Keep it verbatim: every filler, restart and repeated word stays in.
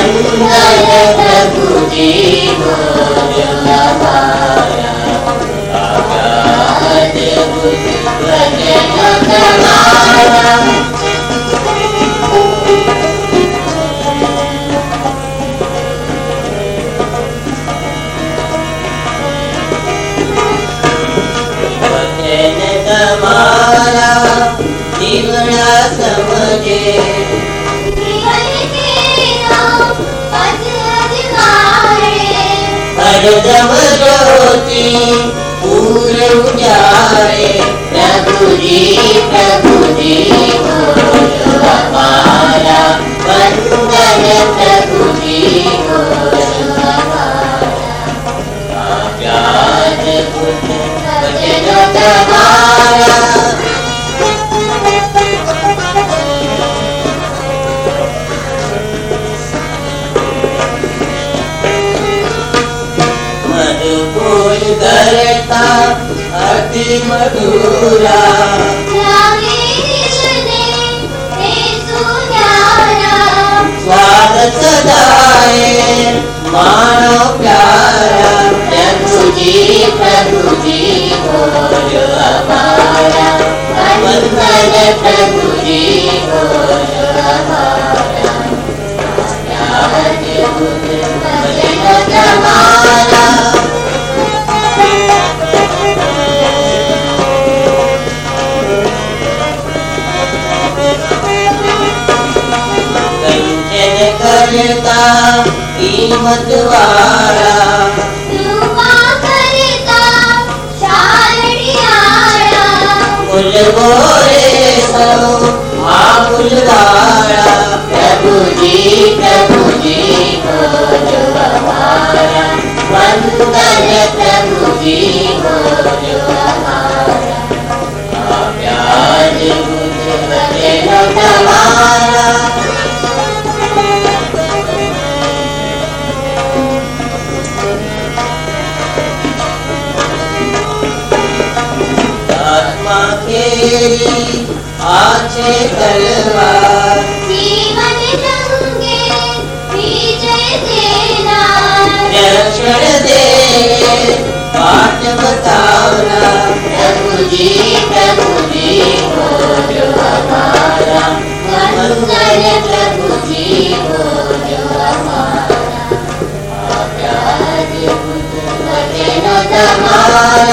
वंदन प्रभु जी को जो हमारा अद्भुत वचन तुम्हारा। तुम्हारा जीवना समझे हरदम ज्योति पूरे उजारे। प्रभु जी प्रभु जी हो जो हमारा वंदन प्रभु जी हो जो हमारा अद्भुत वचन तुम्हारा। मधुपुर करता अति मधुरा स्वाद सदाए मानो प्यारा। प्रभु जी प्रभु जी हो जो हमारा वंदन प्रभु जी हो जो हमारा अद्भुत वचन तुम्हारा। कंचन करता कीमत वाला फूल गोरे सो आकुल वाला। प्रभु जी प्रभु जी हो जो हमारा वंदन प्रभु जी हो जो हमारा अद्भुत वचन तुम्हारा। आत्मा केरी आछे तलवार जीवन रंगे विजय देना। रक्षण दे पाठ बताना। प्रभु जी प्रभु जी हो जो हमारा वंदन प्रभु जी हो जो हमारा अद्भुत वचन तुम्हारा।